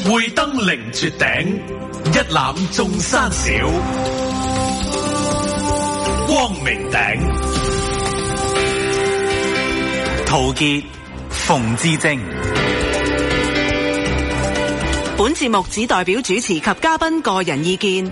會登凌絕頂，一覽眾山小。光明頂， 陶傑、馮智政。 本節目只代表主持及嘉賓個人意見。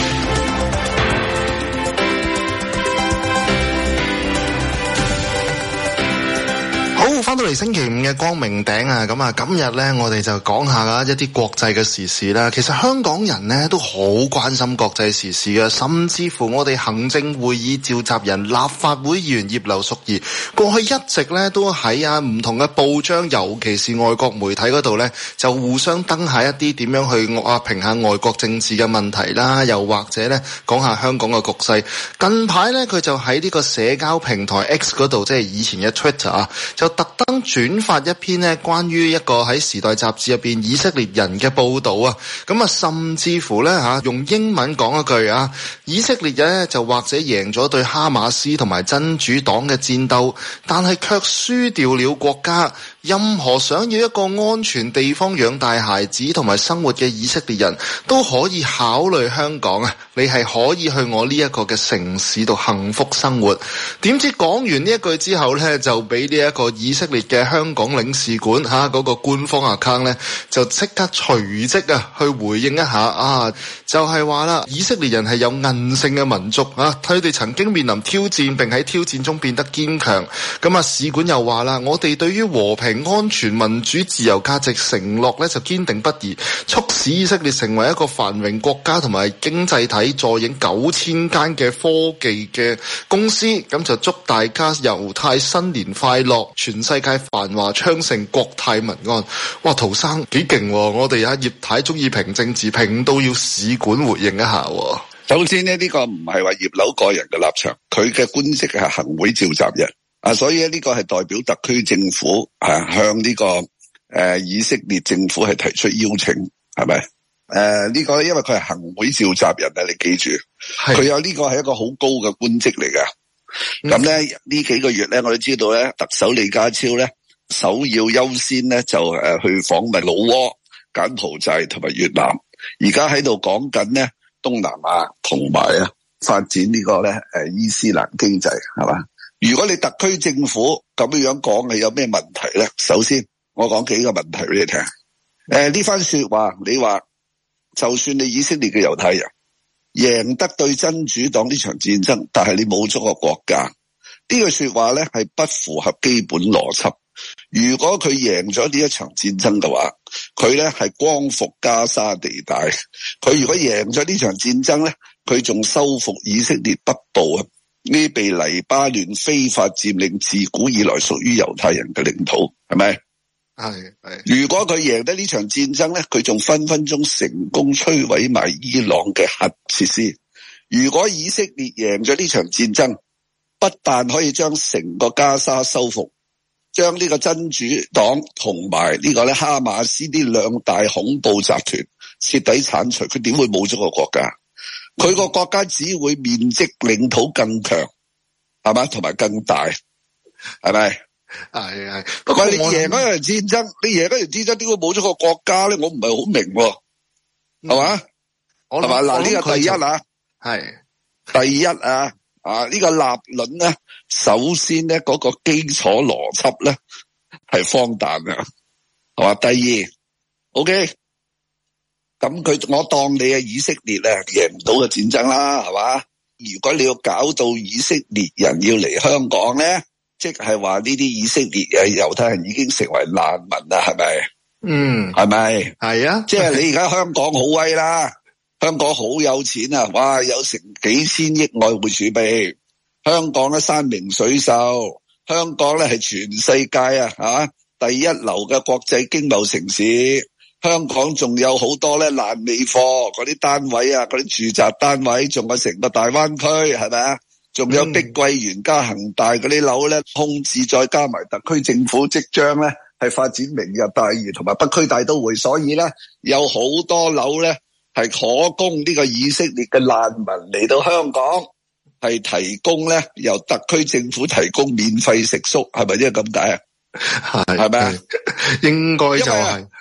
好，翻到嚟星期五嘅光明頂啊，咁啊，今日呢，我哋就講下一啲國際嘅時事啦。其實香港人呢都好關心國際時事嘅，甚至乎我哋行政會議召集人、立法會議員葉劉淑儀過去一直呢都喺唔同嘅報章，尤其是外國媒體嗰度呢，就互相登下一啲點樣去評下外國政治嘅問題啦，又或者呢講下香港嘅局勢。近排呢，佢就喺呢個社交平台 X 嗰度，即係以前嘅 Twitter 啊，就特登轉發一篇呢關於一個喺時代雜誌入邊以色列人嘅報導啊，咁啊甚至乎呢用英文講一句啊，以色列人呢就或者贏咗對哈馬斯同埋真主黨嘅戰鬥，但係卻輸掉了國家。任何想要一個安全地方養大孩子同埋生活嘅以色列人都可以考慮香港啊！你係可以去我呢一個嘅城市度幸福生活。點知講完呢一句之後呢，就俾呢一個以色列嘅香港領事館嗰個官方 account 呢，就即刻隨即去回應一下就係話啦，以色列人係有韌性嘅民族佢哋曾經面臨挑戰，並喺挑戰中變得堅強。咁使館又話啦，我哋對於和平、安全、民主、自由價值承諾咧就堅定不移，促使以色列成為一個繁榮國家同埋經濟體，坐擁9000間嘅科技嘅公司。咁就祝大家猶太新年快樂，全世界繁華昌盛，國泰民安。哇，陶生幾勁喎！我哋葉太中意評政治，評到要使館回應一下。 首先呢個唔係話葉劉個人嘅立場，佢嘅官職係行會召集人。所以呢個係代表特區政府向呢個以色列政府係提出邀請，係咪？呢個因為佢係行會召集人啊，你記住，佢有呢個係一個好高嘅官職嚟㗎。咁咧呢幾個月咧，我哋知道咧，特首李家超咧首要優先咧就去訪問老撾、柬埔寨同埋越南，而家喺度講緊咧東南亞同埋發展呢個咧伊斯蘭經濟，係嘛？如果你特區政府咁樣講，係有咩問題咧？首先，我講幾個問題俾你聽。呢番說話，你話就算你以色列嘅猶太人贏得對真主黨呢場戰爭，但係你冇咗個國家，呢句說話咧係不符合基本邏輯。如果佢贏咗呢一場戰爭嘅話，佢咧係光復加沙地帶。佢如果贏咗呢場戰爭咧，佢仲收復以色列北部啊，呢被黎巴嫩非法佔領自古以來屬於猶太人嘅領土，係咪？係。如果佢贏得呢場戰爭咧，佢仲分分鐘成功摧毀埋伊朗嘅核設施。如果以色列贏咗呢場戰爭，不但可以將成個加沙收復，將呢個真主黨同埋呢個哈馬斯呢兩大恐怖集團徹底鏟除，佢點會冇咗個國家？佢個國家只會面積領土更強，係嘛，同埋更大，係咪？係。不過你贏嗰場戰爭，點會冇咗個國家咧？我唔係好明，係嘛？係嘛？嗱，呢個第一係第一呢個立論咧，首先咧嗰個基礎邏輯咧係荒誕嘅，係嘛？第二 ，OK。咁我當你係以色列贏唔到嘅戰爭啦，係嘛？如果你要搞到以色列人要嚟香港咧，即係話呢啲以色列猶太人已經成為難民啦，係咪？係咪？係啊，即係你而家香港好威啦，香港好有錢啊，哇，有成幾千億外匯儲備，香港咧山明水秀，香港咧係全世界第一流嘅國際經貿城市。香港仲有好多咧爛尾貨嗰啲單位嗰啲住宅單位，仲有成個大灣區，係咪啊？仲有碧桂園加恒大嗰啲樓咧空置，再加埋特區政府即將咧係發展明日大嶼同埋北區大都會，所以咧有好多樓咧係可供呢個以色列嘅難民嚟到香港，係提供咧由特區政府提供免費食宿，係咪因為咁解啊？係咪啊？應該就係。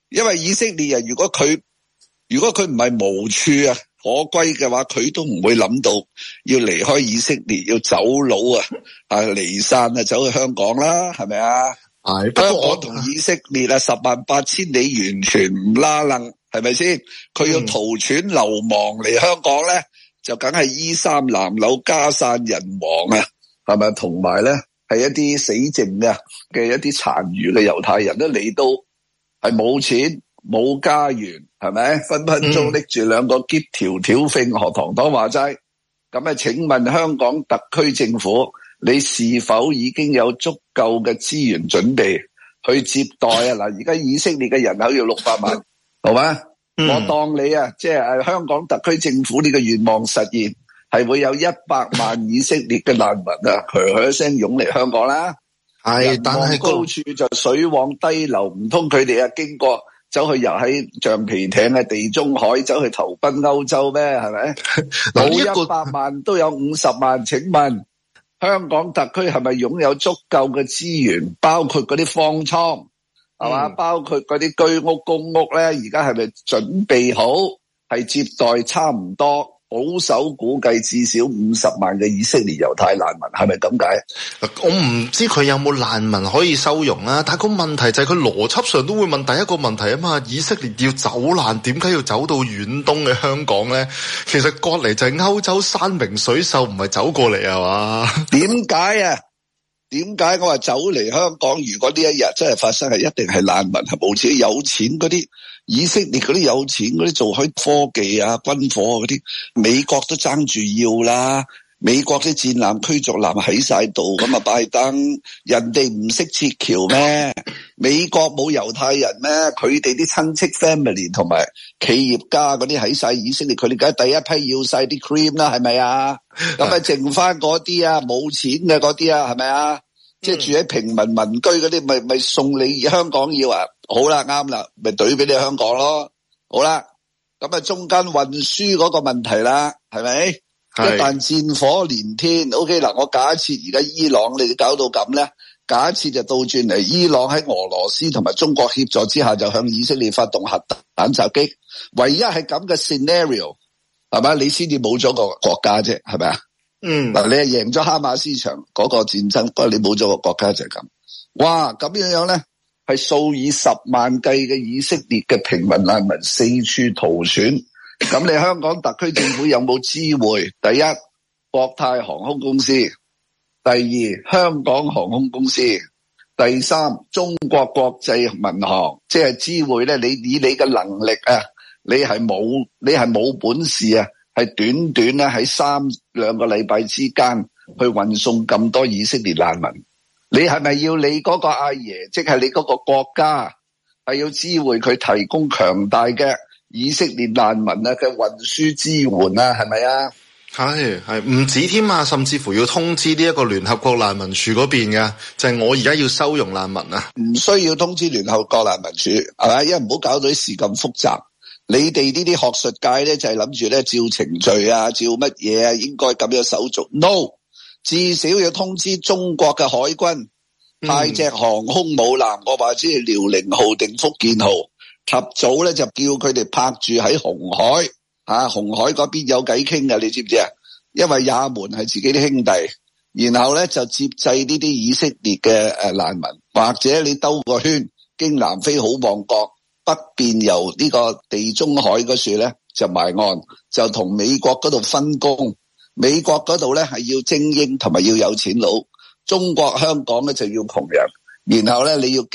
因為以色列人如果佢唔係無處可歸嘅話，佢都唔會諗到要離開以色列，要走佬離散走去香港啦，係咪啊？係，不過我同以色列108000里完全唔拉楞，係咪先？佢要逃竄流亡嚟香港咧，就梗係衣衫襤褸、家散人亡啊，係咪？同埋咧，係一啲死剩嘅一啲殘餘嘅猶太人都嚟到，係冇錢冇家園，係咪？分分鐘拎住兩個篋條條揈，學堂堂話齋。咁請問香港特區政府，你是否已經有足夠嘅資源準備去接待啊？嗱，而家以色列嘅人口要600萬，好嘛？我當你即係香港特區政府呢個願望實現，係會有100萬以色列嘅難民噓一聲湧嚟香港啦。係，但係高處就水往低流，唔通佢哋經過走去游喺橡皮艇嘅地中海，走去投奔歐洲咩？係咪？冇100萬都有50萬，請問香港特區係咪擁有足夠嘅資源，包括嗰啲方艙，係嘛？包括嗰啲居屋、公屋咧，而家係咪準備好係接待差唔多保守估計至少50萬嘅以色列猶太難民，係咪咁解？ 我唔知佢有冇難民可以收容啊，但係個問題就係佢邏輯上都會問第一個問題啊嘛，以色列要走難，點解要走到遠東嘅香港咧？其實過嚟就係歐洲山明水秀，唔係走過嚟啊嘛？ 點解啊？點解我話走嚟香港？如果呢一日真係發生，係一定係難民，係冇錢有錢嗰啲。以色列嗰啲有錢嗰啲做開科技軍火嗰啲，美國都爭住要啦。美國啲戰艦驅逐艦喺晒度，咁拜登人哋唔識設橋咩？美國冇猶太人咩？佢哋啲親戚 family 同埋企業家嗰啲喺晒以色列，佢哋梗係第一批要晒啲 cream 啦，係咪啊？咁剩翻嗰啲冇錢嘅嗰啲係咪啊？即係住喺平民民居嗰啲，咪送你香港要啊？好啦，啱啦，咪懟俾你香港咯。好啦，咁中間運輸嗰個問題啦，係咪？一旦戰火連天 ，OK 嗱，我假設而家伊朗你哋搞到咁咧，假設就倒轉嚟，伊朗喺俄羅斯同埋中國協助之下，就向以色列發動核彈襲擊。唯一係咁嘅 scenario， 係咪？你先至冇咗個國家啫，係咪啊？嗱，你係贏咗哈馬斯場嗰個戰爭，不過你冇咗個國家就係咁。哇，咁樣咧，係數以10萬計嘅以色列嘅平民難民四處逃竄。咁你香港特區政府有冇知會？第一，國泰航空公司；第二，香港航空公司；第三，中國國際民航。即係知會咧，你以你嘅能力你係冇本事係短短咧喺2個禮拜之間去運送咁多以色列難民，你係咪要你嗰個阿爺，即係你嗰個國家係要知會佢提供強大嘅以色列難民嘅運輸支援係咪啊？ 係唔止添啊，甚至乎要通知呢一個聯合國難民署嗰邊嘅，就係我而家要收容難民啊。 唔需要通知聯合國難民署係咪？因為唔好搞到啲事咁複雜。你哋呢啲學術界咧就係諗住咧照程序照乜嘢應該咁樣手續 ？No， 至少要通知中國嘅海軍派隻航空母艦，我話知係遼寧號定福建號，及早咧就叫佢哋泊住喺紅海紅海嗰邊有偈傾㗎，你知唔知啊？因為也門係自己啲兄弟，然後咧就接濟呢啲以色列嘅難民，或者你兜個圈經南非好望角。北邊由呢個地中海嗰處咧就埋岸，就同美國嗰度分工。美國嗰度咧係要精英同埋要有錢佬，中國香港咧就要窮人。然後咧你要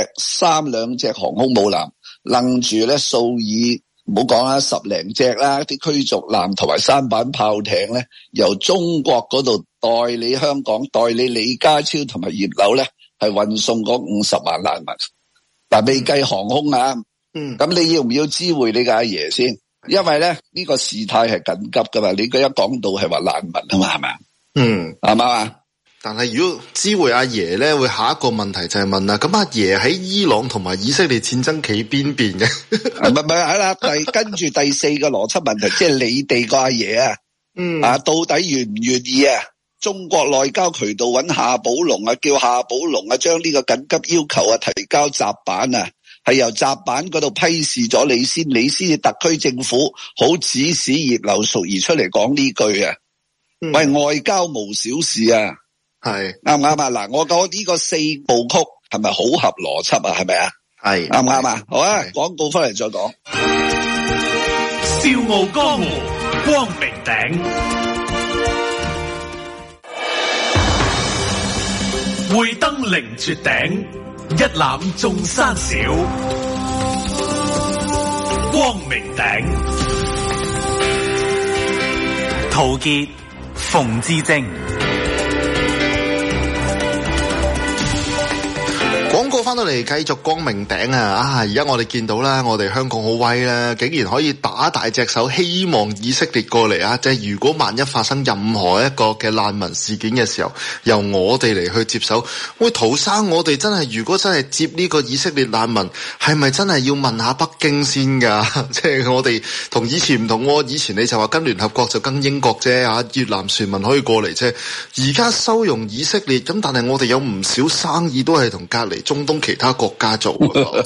3兩隻航空母艦，楞住咧數以唔好講啦10零隻啦，啲驅逐艦同埋舢板炮艇咧，由中國嗰度代理香港，代理李家超同埋葉劉咧係運送嗰50萬難民。嗱，未計航空咁你要唔要知會你嘅阿爺先？因為咧呢個事態係緊急噶嘛，你佢一講到係話難民啊嘛，係咪啊？係嘛？ 但係如果知會阿爺咧，會下一個問題就係問啦，咁阿爺喺伊朗同埋以色列戰爭企邊邊嘅？ 唔係係啦，跟住第4個邏輯問題，即係你哋個阿爺到底願唔願意中國內交渠道揾夏寶龍叫夏寶龍將呢個緊急要求提交雜版係由習版嗰度批示咗你先至特區政府好指使葉劉淑儀出嚟講呢句啊。喂，外交無小事啊， 係啱唔啱啊？嗱，我講呢個四部曲係咪好合邏輯啊？係咪啊？ 係啱唔啱啊？好啊，廣告翻嚟再講。 笑傲江湖，光明頂，會登凌絕頂，一覽眾山小。光明頂， 陶傑、馮智政。 廣告翻到嚟繼續光明頂啊！而家我哋見到啦，我哋香港好威啦，竟然可以打大隻手，希望以色列過嚟啊！即係如果萬一發生任何一個嘅難民事件嘅時候，由我哋嚟去接手。喂，陶生，我哋真係如果真係接呢個以色列難民，係咪真係要問下北京先㗎？即係我哋同以前唔同喎，以前你就話跟聯合國就跟英國啫，越南船民可以過嚟啫。而家收容以色列咁，但係我哋有唔少生意都係同隔離中東其他國家做嗱，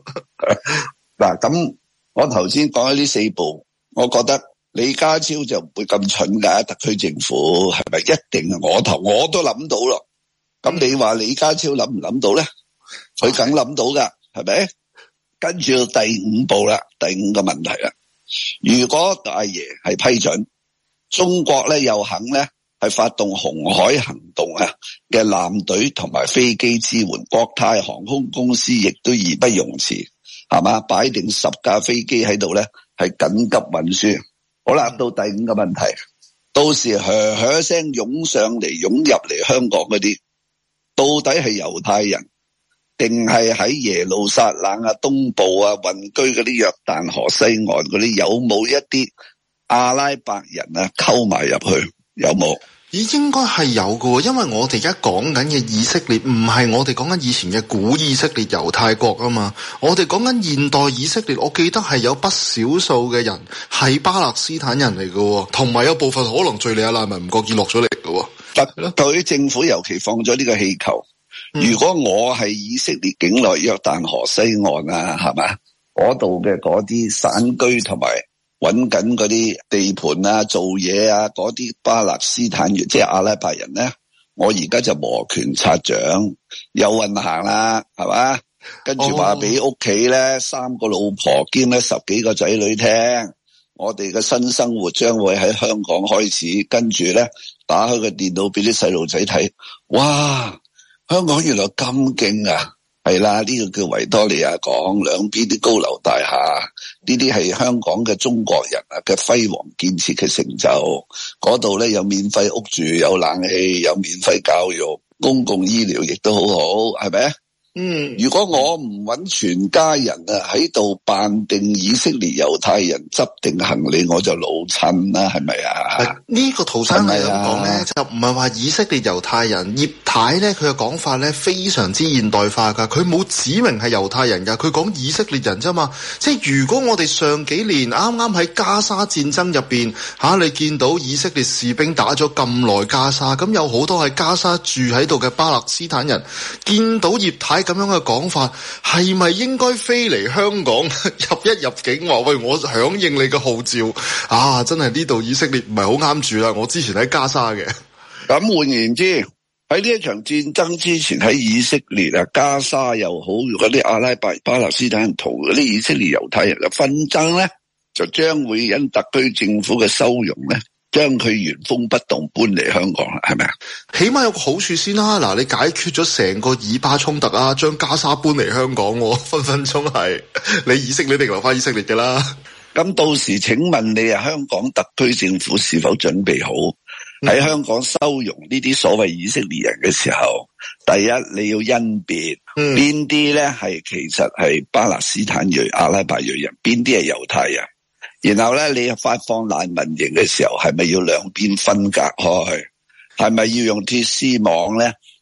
咁我頭先講咗呢四步，我覺得李家超就唔會咁蠢噶，特區政府係咪一定我都諗到咯？咁你話李家超諗唔諗到咧？佢梗諗到噶，係咪？跟住到第五步啦，第五個問題啦。如果大爺係批准，中國咧又肯咧，係發動紅海行動啊嘅艦隊同埋飛機支援，國泰航空公司亦都義不容辭，係嘛？擺定10架飛機喺度咧，係緊急運輸。好啦，到第五個問題，到時噓聲湧上嚟，湧入嚟香港嗰啲，到底係猶太人，定係喺耶路撒冷啊、東部啊混居嗰啲約旦河西岸嗰啲，有冇一啲阿拉伯人啊溝埋入去？有冇？應該係有嘅，因為我哋而家講緊嘅以色列唔係我哋講緊以前嘅古以色列猶太國啊嘛，我哋講緊現代以色列，我記得係有不少數嘅人係巴勒斯坦人嚟嘅，同埋有部分可能敘利亞難民唔覺意落咗嚟嘅。 對於政府尤其放咗呢個氣球，如果我係以色列境內約旦河西岸啊，係嘛，嗰度嘅嗰啲散居同埋揾緊嗰啲地盤啊、做嘢啊，嗰啲巴勒斯坦人，即係阿拉伯人咧，我而家就摩拳擦掌，有運行啦，係嘛？跟住話俾屋企咧3個老婆兼咧10幾個仔女聽，我哋嘅新生活將會喺香港開始，跟住咧打開個電腦俾啲細路仔睇，哇！香港原來咁勁啊！係啦，呢個叫維多利亞港，兩邊啲高樓大廈，呢啲係香港嘅中國人啊嘅輝煌建設嘅成就。嗰度咧有免費屋住，有冷氣，有免費教育，公共醫療亦都好好，係咪？如果我唔揾全家人啊喺度扮定以色列猶太人執定行李，我就老襯啦，係咪啊？呢個陶生係咁講咧，就唔係話以色列猶太人。葉太咧佢嘅講法咧非常之現代化噶，佢冇指明係猶太人噶，佢講以色列人啫嘛。即係如果我哋上幾年啱啱喺加沙戰爭入邊你見到以色列士兵打咗咁耐加沙，咁有好多係加沙住喺度嘅巴勒斯坦人，見到葉太咁樣嘅講法，係咪應該飛嚟香港入境話喂，我響應你嘅號召啊？真係呢度以色列唔係好啱住啦，我之前喺加沙嘅。 咁換言之，喺呢一場戰爭之前，喺以色列啊、加沙又好，嗰啲阿拉伯巴勒斯坦人同嗰啲以色列猶太人嘅紛爭咧，就將會因特區政府嘅收容咧，將佢原封不動搬嚟香港啦，係咪啊？ 起碼有個好處先啦，嗱，你解決咗成個以巴衝突啊，將加沙搬嚟香港，分分鐘係你以色列定留翻以色列嘅啦。 咁到時請問你啊，香港特區政府是否準備好喺香港收容呢啲所謂以色列人嘅時候，第一你要甄別邊啲咧係其實係巴勒斯坦裔、阿拉伯裔人，邊啲係猶太人，然後咧你發放難民營嘅時候，係咪要兩邊分隔開？係咪要用鐵絲網咧？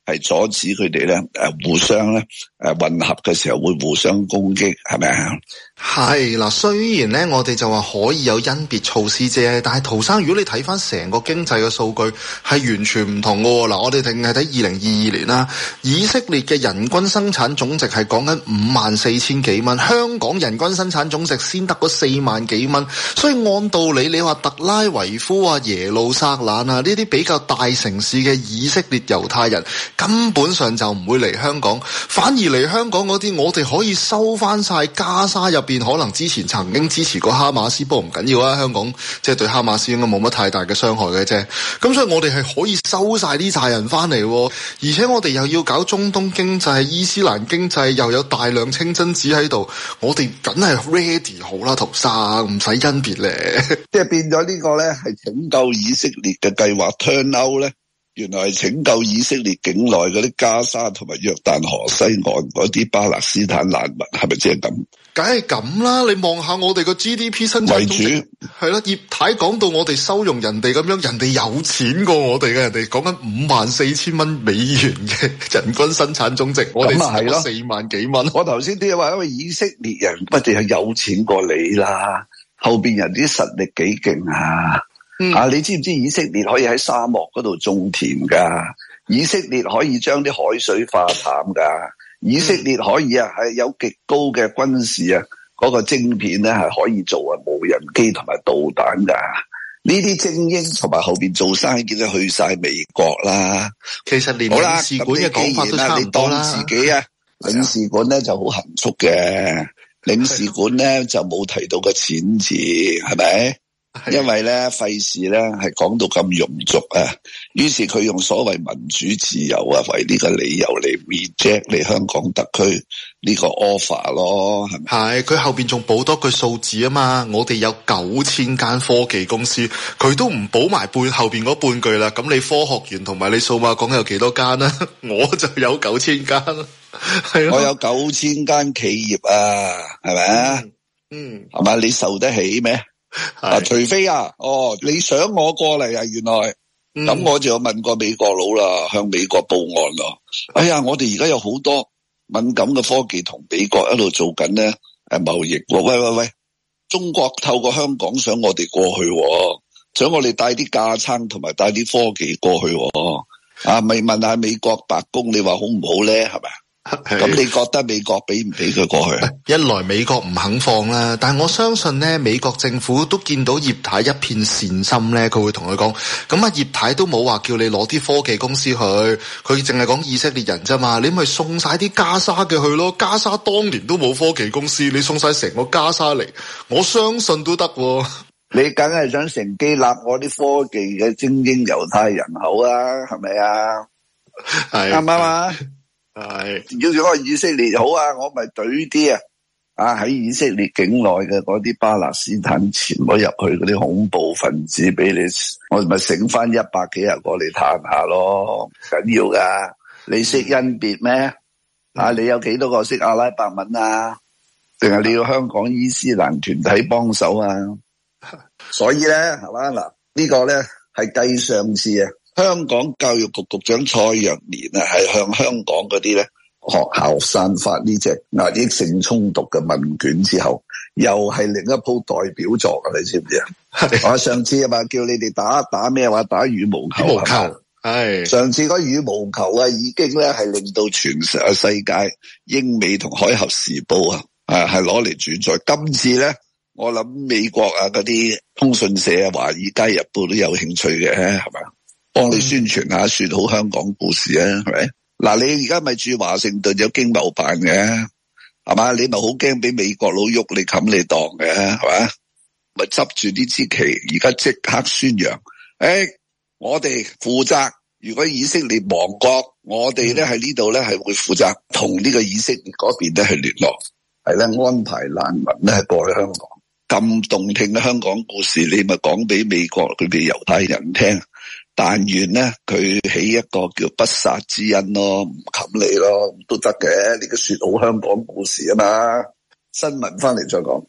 係阻止佢哋咧互相咧混合嘅時候會互相攻擊，係咪啊？ 係嗱，雖然咧我哋就話可以有甄別措施啫，但係陶生，如果你睇翻成個經濟嘅數據係完全唔同嘅。嗱，我哋淨係睇2022年啦，以色列嘅人均生產總值係講緊54,000幾蚊，香港人均生產總值先得嗰4萬幾蚊，所以按道理你話特拉維夫啊、耶路撒冷啊呢啲比較大城市嘅以色列猶太人根本上就唔會嚟香港，反而嚟香港嗰啲我哋可以收翻晒加沙入邊可能之前曾經支持過哈馬斯，不過唔緊要啊，香港即係對哈馬斯應該冇乜太大嘅傷害嘅啫。咁所以我哋係可以收晒呢扎人翻嚟，而且我哋又要搞中東經濟、伊斯蘭經濟，又有大量清真寺喺度，我哋梗係 ready 好啦，陶生唔使甄別咧。 即係變咗呢個咧係拯救以色列嘅計劃 turn out 咧，原來係拯救以色列境內嗰啲加沙同埋約旦河西岸嗰啲巴勒斯坦難民，係咪即係咁？ 梗係咁啦，你望下我哋個 GDP 生產總值係啦，葉太講到我哋收容人哋咁樣，人哋有錢過我哋嘅，人哋講緊54,000蚊美元嘅人均生產總值，我哋係咯4萬幾蚊。 我頭先啲話因為以色列人不淨係有錢過你啦，後邊人啲實力幾勁啊！你知唔知以色列可以喺沙漠嗰度種田噶？以色列可以將啲海水化淡噶？以色列可以係有極高嘅軍事嗰個晶片咧係可以做無人機同埋導彈噶。呢啲精英同埋後邊做生意嘅去晒美國啦。 其實連領事館嘅講法都差唔多啦。 你當自己領事館咧就好含蓄嘅，領事館咧就冇提到個錢字，係咪？因為咧費事咧係講到咁庸俗於是佢用所謂民主自由為呢個理由嚟 reject 你香港特區呢個 offer 咯，係咪？係，佢後邊仲補多句數字啊嘛，我哋有9000間科技公司，佢都唔補埋後邊嗰半句啦。咁你科學園同埋你數碼港有幾多間啊？我就有9000間啦，係我有9000間企業係咪啊？係咪？你受得起咩？除非你想我過嚟原來咁我就有問過美國佬啦，向美國報案咯。哎呀，我哋而家有好多敏感嘅科技同美國一路做緊咧貿易。喂，中國透過香港想我哋過去，想我哋帶啲架撐同埋帶啲科技過去。咪問下美國白宮，你話好唔好咧？係咪？咁你覺得美國俾唔俾佢過去？一來美國唔肯放啦，但係我相信咧，美國政府都見到葉太一片善心咧，佢會同佢講，咁葉太都冇話叫你攞啲科技公司去，佢淨係講以色列人啫嘛，你咪送晒啲加沙嘅去咯，加沙當年都冇科技公司，你送晒成個加沙嚟，我相信都得。你梗係想乘機立我啲科技嘅精英猶太人口啊，係咪啊？係啱唔啱啊？係，要咗個以色列好我咪懟啲喺以色列境內嘅嗰啲巴勒斯坦潛咗入去嗰啲恐怖分子俾你，我咪醒翻100幾人過嚟探下咯，唔緊要噶。你識甄別咩？你有幾多個識阿拉伯文啊？定係你要香港伊斯蘭團體幫手啊？所以咧，係嘛嗱？呢個咧係繼上次香港教育局局長蔡若蓮係向香港嗰啲咧學校散發呢隻壓抑性衝突嘅問卷之後，又係另一鋪代表作你知唔知啊？我上次叫你哋打咩話？打羽毛球。羽毛球係上次嗰羽毛球已經咧係令到全世界英美同海峽時報係攞嚟轉載。今次咧，我諗美國嗰啲通訊社華爾街日報都有興趣嘅，係咪？幫你宣傳下，說好香港故事係咪？嗱，你而家咪住華盛頓有經貿辦嘅，係嘛？你咪好驚俾美國佬喐你冚你檔嘅，係嘛？咪執住呢支旗，而家即刻宣揚，我哋負責。如果以色列亡國，我哋咧喺呢度咧係會負責同呢個以色列嗰邊咧去聯絡，係咧安排難民咧過去香港。咁動聽嘅香港故事，你咪講俾美國佢哋猶太人聽。但願咧，佢起一個叫不殺之恩咯，唔冚你咯，都得嘅。你個說好香港故事啊嘛。新聞翻嚟再講。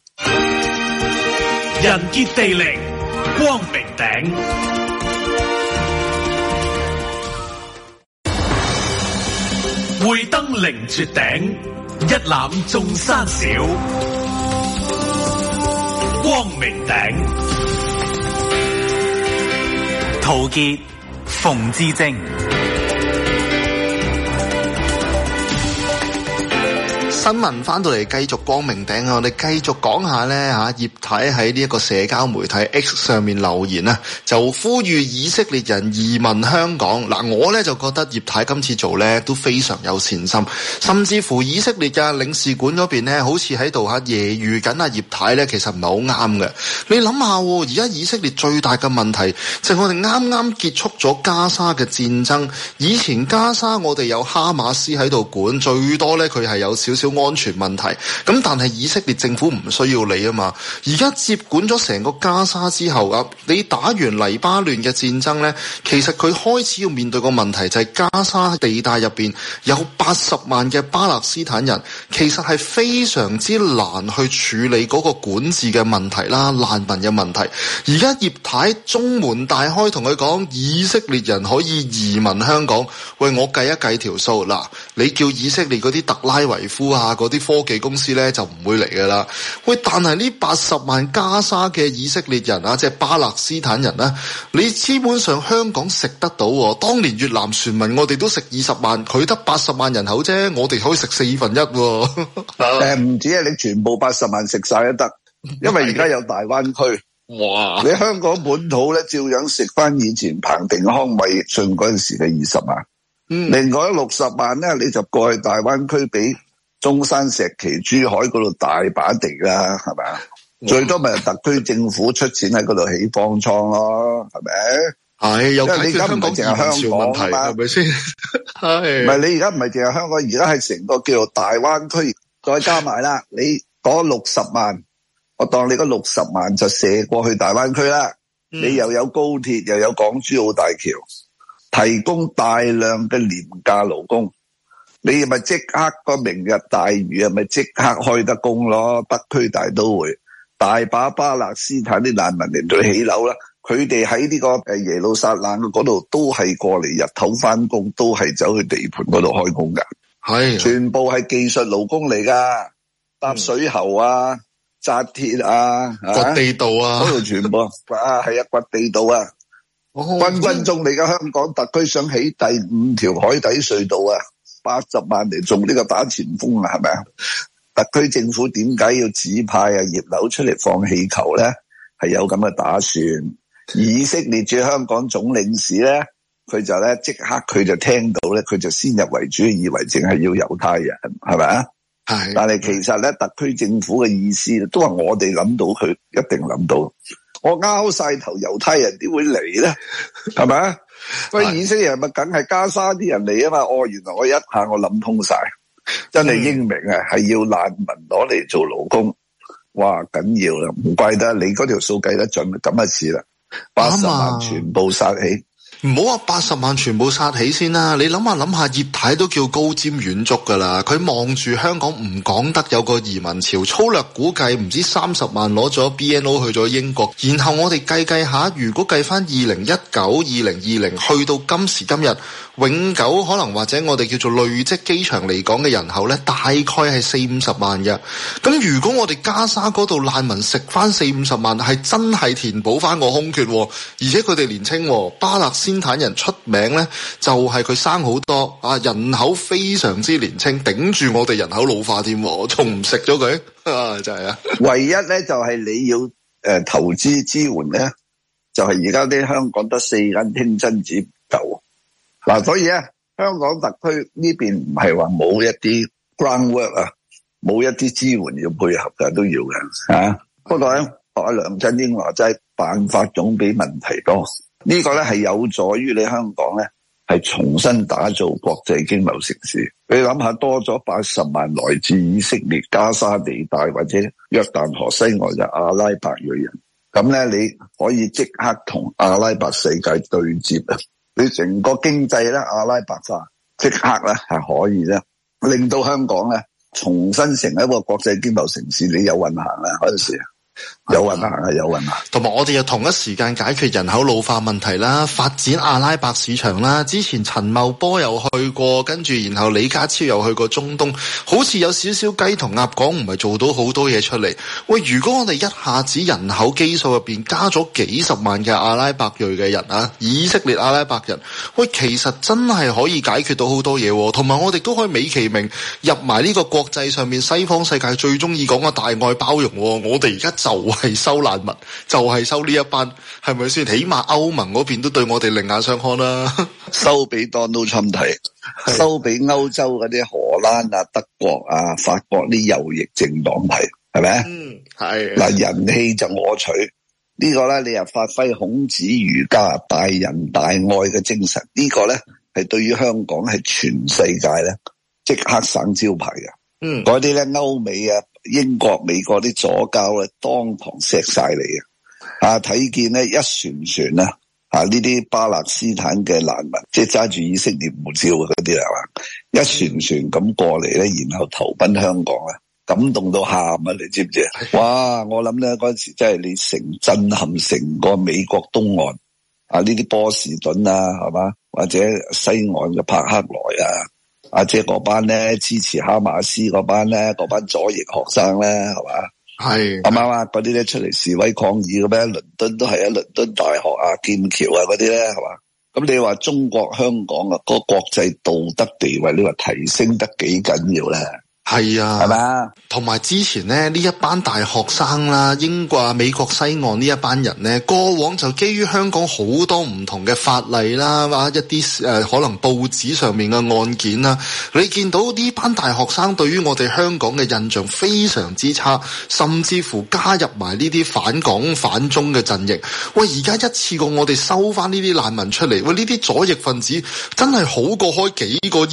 人傑地靈，光明頂。 會登凌絕頂，一覽眾山小。光明頂， 陶傑、馮智政。 新聞翻到嚟繼續光明頂啊！我哋繼續講下呢嚇，葉太喺呢一個社交媒體 X 上面留言啊，就呼籲以色列人移民香港。嗱，我呢就覺得葉太今次做呢都非常有善心，甚至乎以色列嘅領事館嗰邊呢，好似喺度揶揄緊葉太呢，其實唔係好啱嘅。你諗下，而家以色列最大嘅問題就係我哋啱啱結束咗加沙嘅戰爭。以前加沙我哋有哈馬斯喺度管，最多呢佢係有少少安全問題，咁但係以色列政府唔需要你啊嘛。而家接管咗成個加沙之後啊，你打完黎巴嫩嘅戰爭呢，其實佢開始要面對個問題就係加沙地帶入邊有80萬嘅巴勒斯坦人，其實係非常之難去處理嗰個管治嘅問題啦、難民嘅問題。而家葉太中門大開同佢講以色列人可以移民香港，喂，我計一計條數嗱，你叫以色列嗰啲特拉維夫啊嗰啲科技公司咧就唔會嚟噶啦。喂，但係呢80萬加沙嘅以色列人啊，即係巴勒斯坦人啊，你基本上香港食得到喎。當年越南船民我哋都食20萬，佢得80萬人口啫，我哋可以食1/4喎。 唔止啊，你全部80萬食晒都得，因為而家有大灣區。哇！你香港本土咧，照樣食翻以前彭定康、衛信嗰陣時嘅20萬。另外60萬咧，你就過去大灣區俾中山、石岐、珠海嗰度大把地啦，係咪啊？最多咪特區政府出錢喺嗰度起方艙咯，係咪？係，又解決香港移民潮問題，係咪先？係。唔係你而家唔係淨係香港，而家係成個叫做大灣區，再加埋啦，你嗰60萬，我當你嗰60萬就射過去大灣區啦。你又有高鐵，又有港珠澳大橋，提供大量嘅廉價勞工。你咪即刻個明日大嶼啊，咪即刻開得工咯！北區大都會大把巴勒斯坦啲難民嚟到起樓啦，佢哋喺呢個耶路撒冷嗰度都係過嚟日頭翻工，都係走去地盤嗰度開工噶，係全部係技術勞工嚟噶，搭水喉啊、紮鐵啊、掘地道啊，嗰度全部啊係啊掘地道啊，分分鐘你而家香港特區想起第5條海底隧道啊！80萬嚟做呢個打前鋒啊，係咪啊？特區政府點解要指派葉劉出嚟放氣球咧？係有咁嘅打算。以色列駐香港總領事咧，佢就咧即刻佢就聽到咧，佢就先入為主，以為淨係要猶太人，係咪啊？係。但係其實咧，特區政府嘅意思都話我哋諗到，佢一定諗到。我拗晒頭，猶太人點會嚟咧？係咪啊？喂，以色列人咪梗係加沙啲人嚟啊嘛！原來我一下我諗通晒，真係英明啊！係要難民攞嚟做勞工，哇緊要啦！唔怪得你嗰條數計得準，咁嘅事啦，80萬全部殺起。唔好話80萬全部殺起先啦，你諗下葉太都叫高瞻遠矚噶啦，佢望住香港唔講得有個移民潮，粗略估計唔知30萬攞咗 BNO 去咗英國，然後我哋計下，如果計翻2019、2020去到今時今日，永久可能或者我哋叫做累積機場嚟講嘅人口呢，大概係40-50萬嘅。咁如果我哋加沙嗰度難民食翻40-50萬，係真係填補翻個空缺，而且佢哋年輕，巴勒斯坦人出名呢，就係佢生好多啊，人口非常之年輕，頂住我哋人口老化添，仲唔食咗佢啊？就係啊！唯一呢，就係你要投資支援呢，就係而家啲香港得4間清真寺唔夠。嗱，所以咧，香港特區呢邊唔係話冇一啲 groundwork 啊，冇一啲支援要配合嘅，都要嘅。不過咧，學梁振英話齋，辦法總比問題多。呢個咧係有助於你香港咧係重新打造國際經貿城市。你諗下，多咗80萬來自以色列加沙地帶或者約旦河西岸嘅阿拉伯裔人，咁咧你可以即刻同阿拉伯世界對接啊！你成個經濟咧阿拉伯化，即刻咧係可以咧令到香港咧重新成一個國際經貿城市，你有運行啦嗰陣時。 有運行啊，有運行。 同埋我哋又同一時間解決人口老化問題啦，發展阿拉伯市場啦。之前陳茂波又去過，跟住然後李家超又去過中東，好似有少少雞同鴨講，唔係做到好多嘢出嚟。喂，如果我哋一下子人口基數入邊加咗幾十萬嘅阿拉伯裔嘅人啊，以色列阿拉伯人，喂，其實真係可以解決到好多嘢，同埋我哋都可以美其名入埋呢個國際上面西方世界最中意講嘅大愛包容。我哋而家就係收難民，就係收呢一班，係咪先？起碼歐盟嗰邊都對我哋另眼相看啦。 收俾 Donald Trump 睇，收俾歐洲嗰啲荷蘭啊、德國啊、法國啲右翼政黨睇，係咪？ 係嗱，人氣就我取呢個咧，你又發揮孔子儒家大仁大愛嘅精神，呢個咧係對於香港係全世界咧即刻省招牌嘅。嗰啲咧歐美啊、英國、美國啲左膠咧當堂錫晒你啊！睇見咧一船船啊呢啲巴勒斯坦嘅難民，即係揸住以色列護照嗰啲係嘛，一船船咁過嚟咧，然後投奔香港啊！感動到喊啊！你知唔知啊？哇！我諗咧嗰陣時真係你震撼成個美國東岸啊！呢啲波士頓啊，係嘛？或者西岸嘅柏克萊啊，即係嗰班咧支持哈馬斯嗰班咧，嗰班左翼學生咧，係嘛？係啱啱啊？嗰啲咧出嚟示威抗議嘅咩？倫敦都係啊，倫敦大學啊、劍橋啊嗰啲咧，係嘛？咁你話中國香港啊，嗰個國際道德地位，你話提升得幾緊要咧？係啊，係咪？ 同埋之前呢一班大學生啦，英國啊、美國西岸呢一班人呢，過往就基於香港好多唔同嘅法例啦，或者一啲可能報紙上面嘅案件啦，你見到呢班大學生對於我哋香港嘅印象非常之差，甚至乎加入埋呢啲反港反中嘅陣營。喂，而家一次過我哋收翻呢啲難民出嚟，喂，呢啲左翼分子真係好過開幾個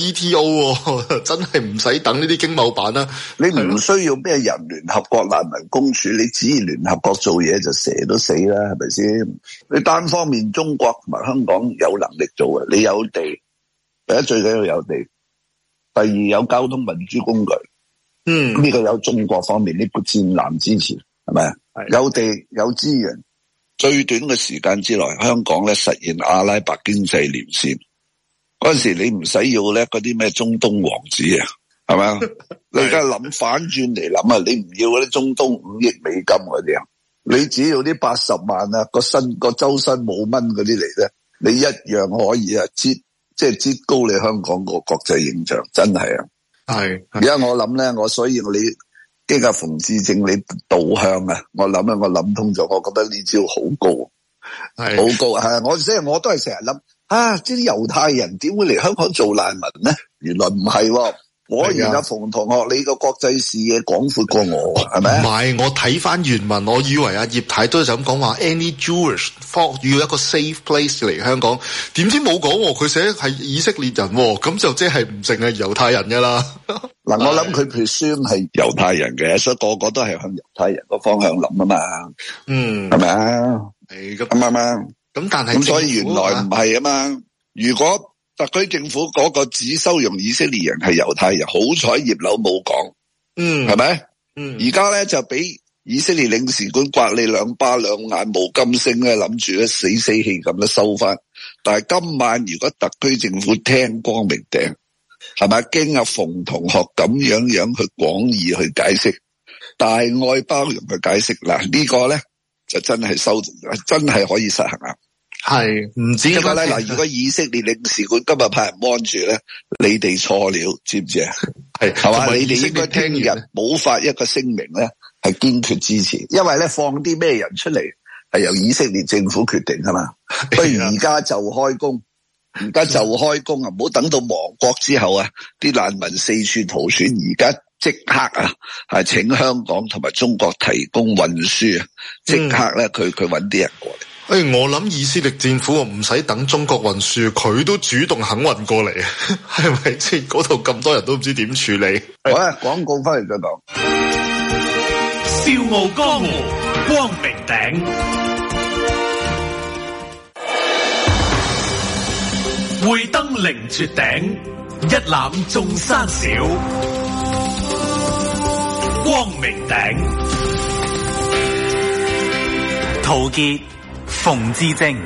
ETO， 真係唔使等呢啲經貿版啦， 你唔需要咩人聯合國難民公署，你只要聯合國做嘢就蛇都死啦，係咪先？你單方面中國同埋香港有能力做嘅，你有地，第一最緊要有地，第二有交通運輸工具，呢個有中國方面呢個戰艦支持，係咪？有地有資源，最短嘅時間之內，香港咧實現阿拉伯經濟連線，嗰陣時你唔使要咧嗰啲咩中東王子啊。係咪啊？你而家諗反轉嚟諗啊！你唔要嗰啲中東5億美金嗰啲啊，你只要啲80萬啊個周身冇蚊嗰啲嚟咧，你一樣可以啊擠高你香港個國際形象，真係啊！係而家我諗咧，所以你經阿馮智政你導向啊，我諗通咗，我覺得呢招好高，係好高係我都係成日諗啊！即係啲猶太人點會嚟香港做難民咧？原來唔係喎。果然阿馮同學，你個國際視野廣闊過我，係咪？唔係，我睇翻原文，我以為阿葉太都係咁講話 ，any Jewish 要一個 safe place 嚟香港，點知冇講，佢寫係以色列人，咁就即係唔淨係猶太人噶啦。嗱，我諗佢 presume 係猶太人嘅，所以個個都係向猶太人個方向諗啊嘛。係咪啊？係咁啱啊。咁但係咁所以原來唔係啊嘛。如果特區政府嗰個只收容以色列人係猶太人，好彩葉劉冇講，係咪？而家咧就俾以色列領事館刮你兩巴兩眼冇金星咧，諗住咧死氣咁樣收翻。但係今晚如果特區政府聽光明頂，係咪經阿馮同學咁樣去廣義去解釋，大愛包容去解釋，嗱呢個咧就真係真係可以實行啊！係唔知㗎咧嗱，如果以色列領事館今日派人幫住咧，你哋錯了，知唔知啊？係嘛，你哋應該聽日補發一個聲明咧，係堅決支持，因為咧放啲咩人出嚟係由以色列政府決定㗎嘛，不如而家就開工，啊，唔好等到亡國之後啊，啲難民四處逃竄，而家即刻啊，係請香港同埋中國提供運輸啊，即刻咧佢搵啲人過嚟。我諗以色列政府唔使等中國運輸，佢都主動肯運過嚟，係咪先？嗰度咁多人都唔知點處理。好啊，廣告翻嚟再講。 笑傲江湖，光明頂，會登凌絕頂，一覽眾山小。光明頂。 陶傑、馮智政。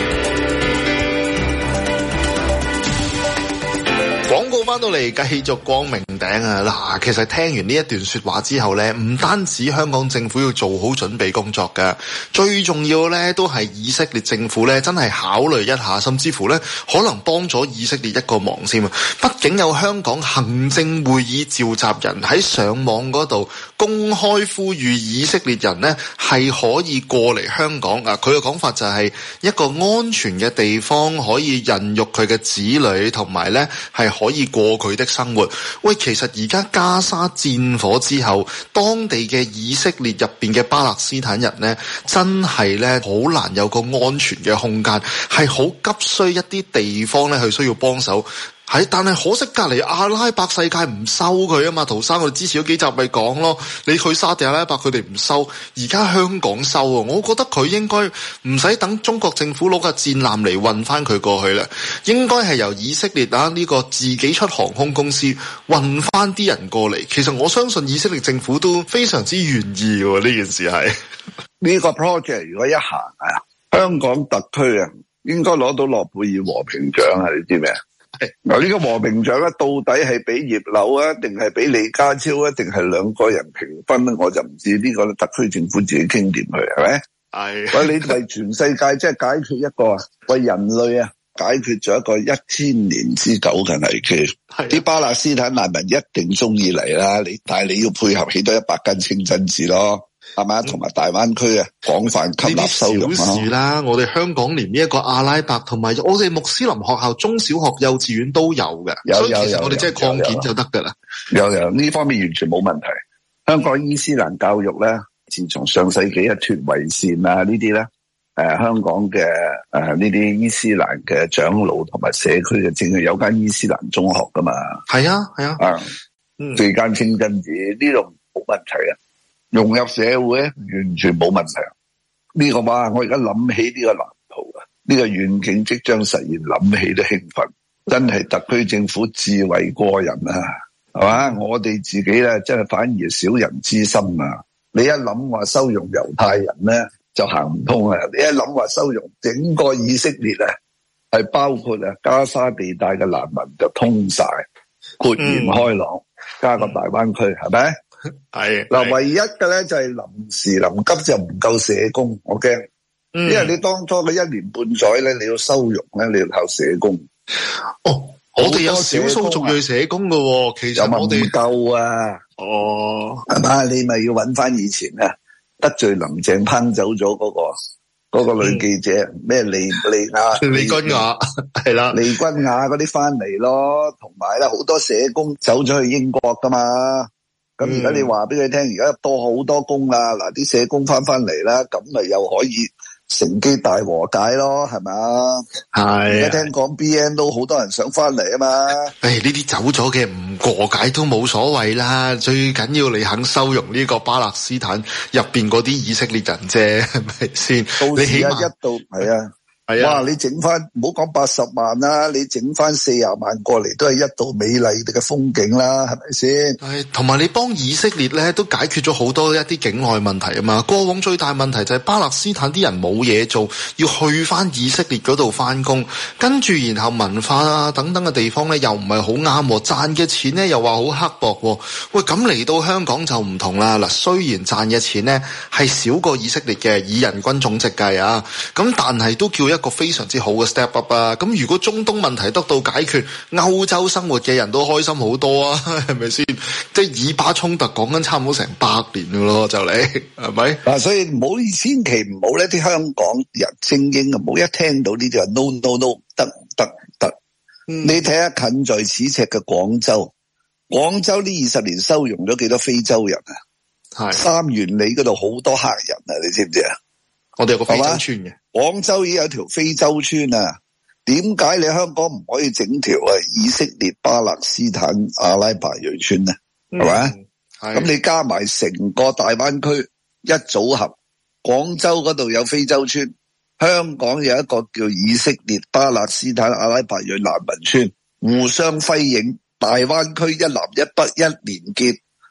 廣告翻到嚟，繼續光明頂啊！嗱，其實聽完呢一段說話之後呢，唔單止香港政府要做好準備工作㗎，最重要呢都係以色列政府呢真係考慮一下，甚至乎呢可能幫咗以色列一個忙先啊！畢竟有香港行政會議召集人喺上網嗰度公開呼籲以色列人呢係可以過嚟香港啊！佢嘅講法就係一個安全嘅地方，可以孕育佢嘅子女，同埋呢係可以過佢的生活。喂，其實而家加沙戰火之後，當地嘅以色列入邊嘅巴勒斯坦人呢，真係呢好難有個安全嘅空間，係好急需一啲地方呢去需要幫手。但係可惜隔離阿拉伯世界唔收佢啊嘛，陶生我哋之前嗰幾集咪講咯，你去沙地阿拉伯佢哋唔收，而家香港收啊，我覺得佢應該唔使等中國政府攞架戰艦嚟運翻佢過去啦，應該係由以色列呢個自己出航空公司運翻啲人過嚟。其實我相信以色列政府都非常之願意喎，呢件事係呢個 project 如果一行香港特區應該攞到諾貝爾和平獎啊！你知咩？嗱，呢個和平獎到底係俾葉劉啊，定係俾李家超啊，定係兩個人平分咧？我就唔知，呢個特區政府自己傾掂佢，係咪？係。喂，你為全世界即係解決一個為人類解決咗一個1000年之久嘅危機。啲巴勒斯坦難民一定中意嚟啦，但係你要配合起多100根清真寺咯。係嘛，同埋大灣區廣泛吸納收容小事啦。我哋香港連呢一個阿拉伯同埋我哋穆斯林學校、中小學、幼稚園都有嘅，所以其實我哋即係擴建就得噶啦。有呢方面完全冇問題。香港伊斯蘭教育咧，自從上世紀一脫為善呢啲咧，香港嘅呢啲伊斯蘭嘅長老同埋社區嘅正係有間伊斯蘭中學噶嘛。係啊，四間清真寺呢度冇問題啊。融入社會完全冇問題。呢個話我而家諗起呢個藍圖呢個願景即將實現，諗起都興奮。真係特區政府智慧過人係嘛？我哋自己咧真係反而小人之心啊！你一諗話收容猶太人咧就行唔通啊！你一諗話收容整個以色列係包括加沙地帶嘅難民就通晒，豁然開朗，加個大灣區係咪？係嗱，唯一嘅咧就係臨時臨急就唔夠社工，我驚，因為你當初嘅1年半載咧，你要收容咧，你要靠社工。 哦，我哋有少數族裔社工噶，其實我哋唔夠啊。哦，係嘛，你咪要揾翻以前得罪林鄭烹走咗嗰個女記者咩利君雅係啦，利君雅嗰啲翻嚟咯，同埋咧好多社工走咗去英國噶嘛。咁而家你話俾佢聽，而家多好多工啦，嗱啲社工翻嚟啦，咁咪又可以乘機大和解咯，係咪？係。而家聽講 BN 都好多人想翻嚟啊嘛。呢啲走咗嘅唔過解都冇所謂啦，最緊要你肯收容呢個巴勒斯坦入邊嗰啲以色列人啫，係咪先？到時一度係啊。哇！你整翻唔好講80萬啦，你整翻40萬過嚟都係一道美麗嘅風景啦，係咪先？係，同埋你幫以色列咧都解決咗好多一啲境外問題啊嘛。過往最大問題就係巴勒斯坦啲人冇嘢做，要去翻以色列嗰度翻工，跟住然後文化等等嘅地方咧又唔係好啱，賺嘅錢咧又話好刻薄。喂，咁嚟到香港就唔同啦。嗱，雖然賺嘅錢咧係少過以色列嘅，以人均總值計啊，咁但係都叫一個非常之好嘅 step up 啊！咁如果中東問題得到解決，歐洲生活嘅人都開心好多啊，係咪先？即係以巴衝突講緊差唔多成100年噶咯，就嚟係咪？嗱，所以唔好千祈唔好咧，啲香港人精英啊，唔好一聽到呢啲話 no 得。你睇下近在咫尺嘅廣州呢20年收容咗幾多非洲人啊？係三元里嗰度好多黑人啊，你知唔知啊？我哋有個非洲村嘅，廣州已經有條非洲村啊！點解你香港唔可以整條以色列、巴勒斯坦、阿拉伯裔村呢？係咪？咁你加埋成個大灣區一組合，廣州嗰度有非洲村，香港有一個叫以色列、巴勒斯坦、阿拉伯裔難民村，互相輝映，大灣區一南一北一連結，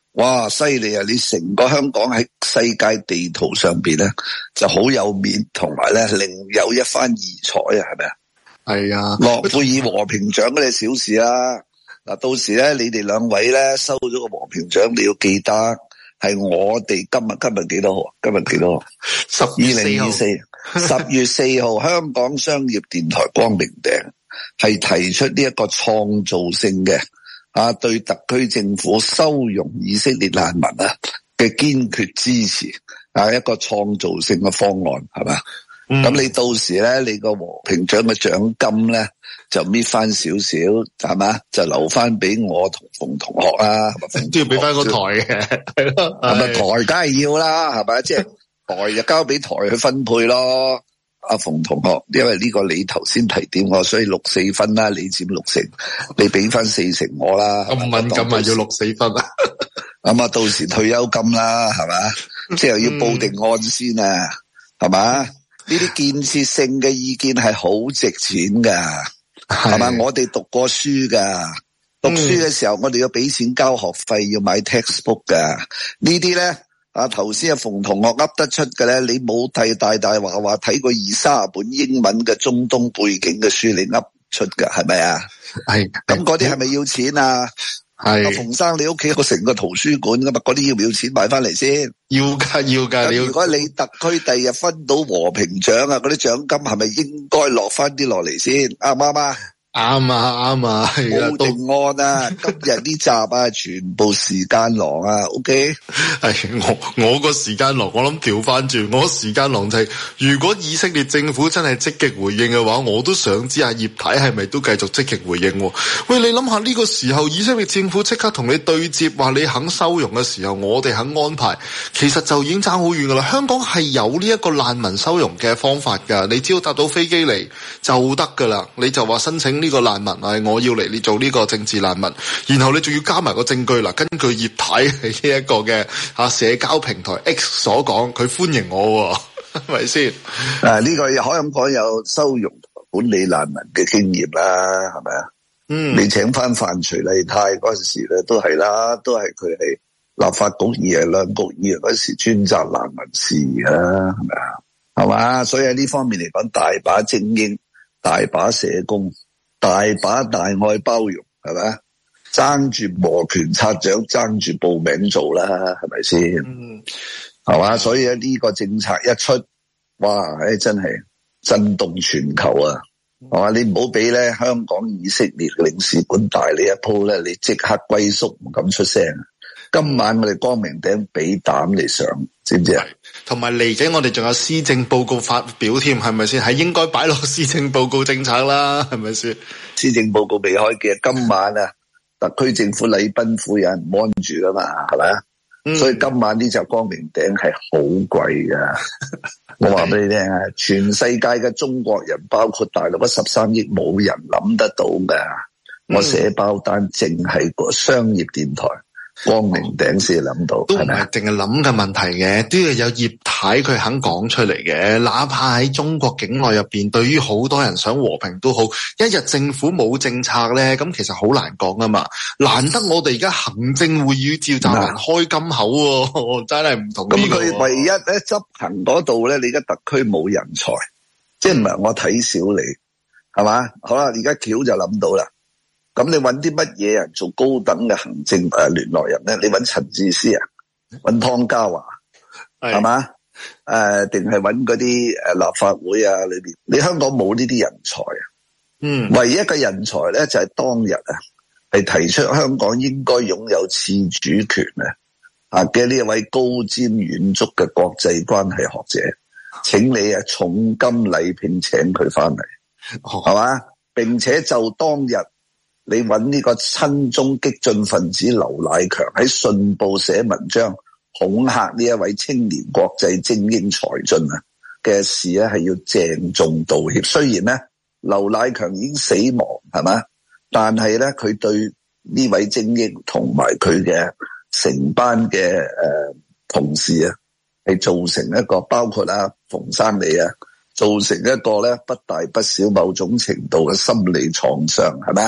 哇，犀利啊！你成個香港喺世界地圖上邊咧，就好有面，同埋咧另有一番異彩啊，係咪啊？ 係啊， 諾貝爾和平獎嗰啲小事啦。嗱，到時咧，你哋兩位咧收咗個和平獎，你要記得係我哋今日幾多號？今日幾多號？2024 10月4號，香港商業電台光明頂係提出呢一個創造性嘅對特區政府收容以色列難民嘅堅決支持一個創造性嘅方案，係咪？咁你到時咧，你個和平獎嘅獎金咧就搣翻少少，係嘛？就留翻俾我同馮同學啦，係咪？ 都要俾翻個台嘅，係咯， 係咪台梗係要啦，係咪？即係台就交俾台去分配咯。阿馮同學，因為呢個你頭先提點我，所以6-4分啦，你佔60%，你俾翻4成我啦。 咁敏感啊，要6-4分啊。 咁啊，到時退休金啦，係嘛？即係要報定案先啊，係嘛？呢啲建設性嘅意見係好值錢噶，係嘛？我哋讀過書噶，讀書嘅時候我哋要俾錢交學費，要買 textbook 噶。呢啲咧，頭先阿馮同學噏得出嘅咧，你冇睇大話睇過20-30本英文嘅中東背景嘅書，你噏出噶，係咪啊？係。咁嗰啲係咪要錢啊？係。阿馮生，你屋企有成個圖書館噶嘛？嗰啲要唔要錢買翻嚟先？要噶。如果你特區第日分到和平獎啊，嗰啲獎金係咪應該落翻啲落嚟先？啱唔啱啊？啱啊，係啊，報定案啊！今日呢集啊，全部時間囊啊 ，OK？ 係我個時間囊，我諗調翻轉，我時間囊就係，如果以色列政府真係積極回應嘅話，我都想知阿葉太係咪都繼續積極回應？喂，你諗下呢個時候，以色列政府即刻同你對接，話你肯收容嘅時候，我哋肯安排，其實就已經爭好遠噶啦。香港係有呢一個難民收容嘅方法噶，你只要搭到飛機嚟就得噶啦，你就話申請呢個難民我要嚟你做呢個政治難民，然後你仲要加埋個證據啦。根據葉太喺呢一個嘅社交平台 X 所講，佢歡迎我，係咪先？ 呢個可以咁講，有收容管理難民嘅經驗啦，係咪啊？你請翻范徐麗泰嗰陣時咧，都係啦，都係佢係立法局議員、兩局議員嗰時專責難民事㗎啦，係咪啊？係嘛？所以喺呢方面嚟講，大把精英，大把社工，大把大愛包容，係咪啊？爭住摩拳擦掌，爭住報名做啦，係咪先？係嘛？所以呢個政策一出，哇！真係震動全球啊！係嘛？你唔好俾咧香港以色列領事館大你一鋪咧，你即刻龜縮唔敢出聲。今晚我哋光明頂俾膽嚟上，知唔知啊？同埋嚟緊我哋仲有施政報告發表添，係咪先？係應該擺落施政報告政策啦，係咪先？施政報告未開嘅，今晚啊，特區政府禮賓府有人安住噶嘛，係咪啊？所以今晚呢隻光明頂係好貴噶。我話俾你聽啊，全世界嘅中國人，包括大陸嘅13億，冇人諗得到噶。我寫包單，淨係個商業電台。光明頂先諗到，都唔係淨係諗嘅問題嘅，都要有葉太佢肯講出嚟嘅。哪怕喺中國境內入邊，對於好多人想和平都好，一日政府冇政策咧，咁其實好難講啊嘛。難得我哋而家行政會議召集人開金口，真係唔同。咁佢唯一咧執行嗰度咧，你而家特區冇人才，即係唔係我睇少你，係嘛？好啦，而家橋就諗到啦。咁你揾啲乜嘢人做高等嘅行政聯絡人咧？你揾陳智思啊，揾湯家驊係嘛？定係揾嗰啲立法會啊裏邊？你香港冇呢啲人才啊？唯一一個人才咧就係當日啊，係提出香港應該擁有自主權嘅呢一位高瞻遠矚嘅國際關係學者，請你重金禮聘請佢翻嚟，係嘛？並且就當日。你揾呢個親中激進分子劉乃強喺信報寫文章恐嚇呢一位青年國際精英才俊嘅事咧，係要鄭重道歉。雖然咧劉乃強已經死亡，係嘛？但係咧佢對呢位精英同埋佢嘅成班嘅同事啊，係造成一個包括馮生你造成一個咧不大不小某種程度嘅心理創傷，係咪啊？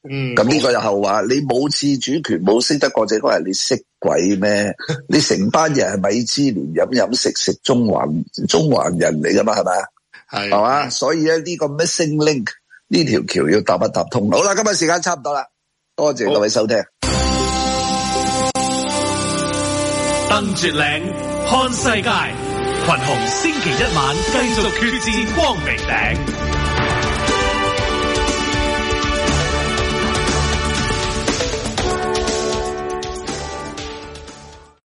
咁呢個又後話，你冇自主權，冇識得國際關係，你識鬼咩？你成班人係米芝蓮飲食中環人嚟噶嘛，係咪啊？係嘛？所以咧呢個 missing link 呢條橋要搭一搭通。好啦，今日時間差唔多啦，多謝各位收聽。 登絕嶺看世界，群雄星期一晚繼續決戰光明頂。